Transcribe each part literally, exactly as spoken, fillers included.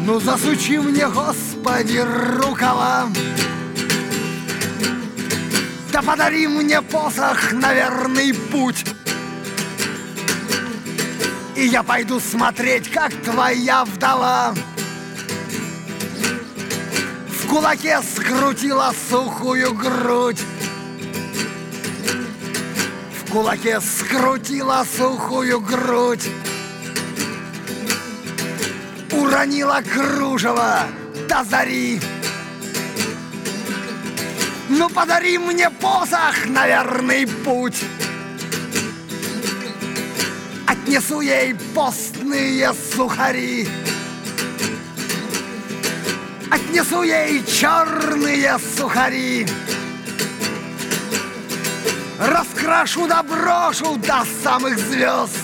Ну засучи мне, Господи, рукава, да подари мне посох на верный путь, и я пойду смотреть, как твоя вдова в кулаке скрутила сухую грудь. В кулаке скрутила сухую грудь, уронила кружево до зари. Ну подари мне посох на верный путь, отнесу ей постные сухари, отнесу ей черные сухари, раскрашу да брошу до самых звезд.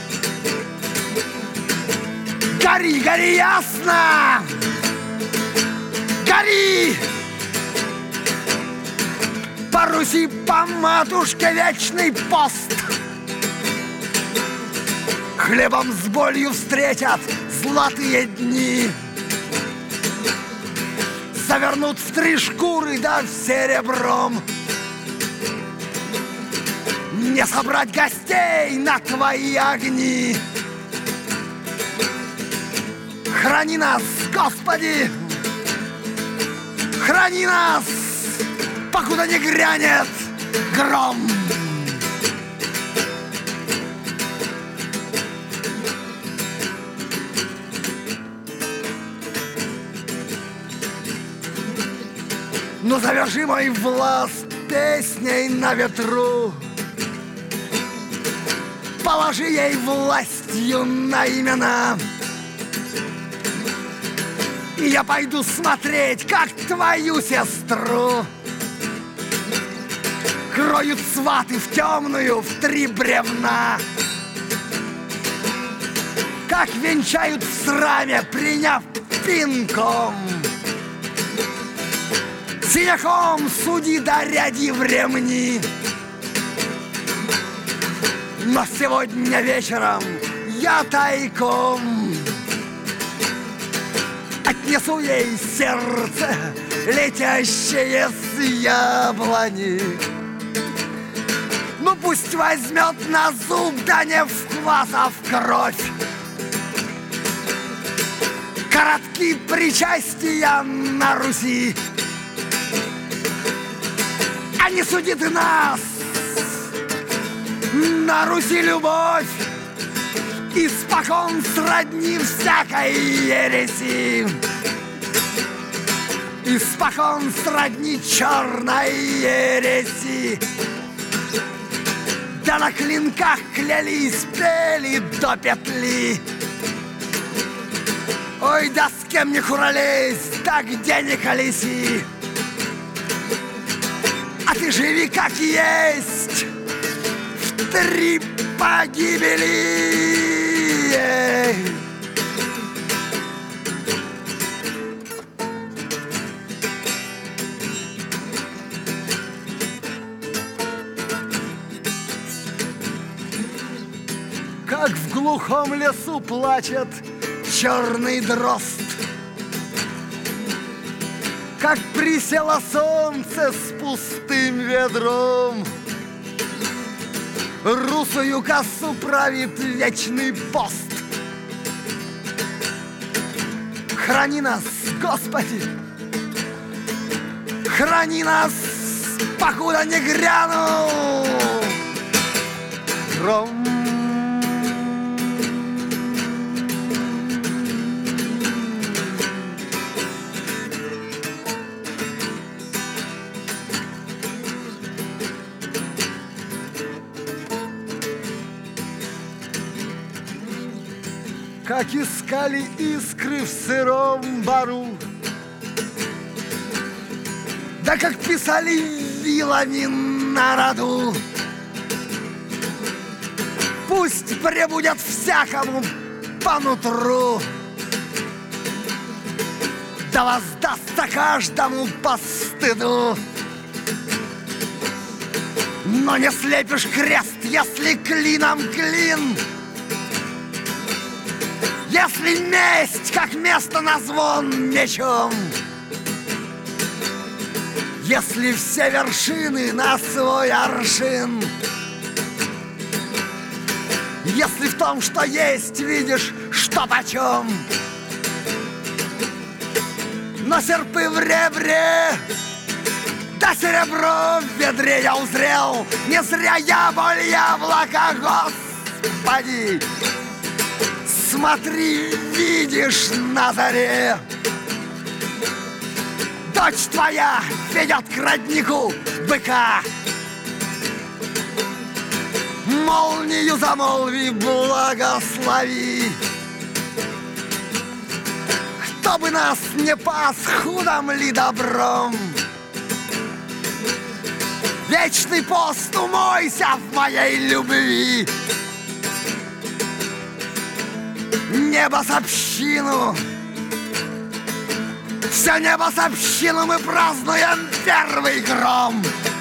Гори, гори ясно! Гори! По Руси, по матушке вечный пост. Хлебом с болью встретят золотые дни, завернут в три шкуры да в серебром. Не собрать гостей на твои огни. Храни нас, Господи! Храни нас, покуда не грянет гром! Ну заверши мой влас песней на ветру, положи ей властью на имена, и я пойду смотреть, как твою сестру кроют сваты в темную в три бревна, как венчают в сраме, приняв пинком. Синяком суди да ряди в ремни. Но сегодня вечером я тайком отнесу ей сердце, летящее с яблони. Ну пусть возьмет на зуб, да не в квас, а в кровь. Коротки причастия на Руси, а не судит нас на Руси любовь, испокон сродни всякой ереси, испокон сродни черной ереси. Да на клинках клялись, пели до петли. Ой, да с кем не куролись, да где не колеси. А ты живи как есть, в три погибели. Как в глухом лесу плачет черный дрозд, как присело солнце с пустым ведром, русую косу правит вечный пост. Храни нас, Господи, храни нас, покуда не грянул гром. Как искали искры в сыром бару, да как писали вилами на роду. Пусть пребудет всякому по нутру, да воздастся каждому по стыду. Но не слепишь крест, если клином клин, если меч есть как место на звон мечом. Если все вершины на свой аршин, если в том, что есть, видишь, что почем, но серпы в ребре, да серебро в ведре я узрел. Не зря я боль яблока, Господи. Смотри, видишь на заре, дочь твоя ведет к роднику быка. Молнию замолви, благослови. Кто бы нас не пас, худом ли добром, вечный пост умойся в моей любви. Небо с общину, все небо с общину мы празднуем первый гром.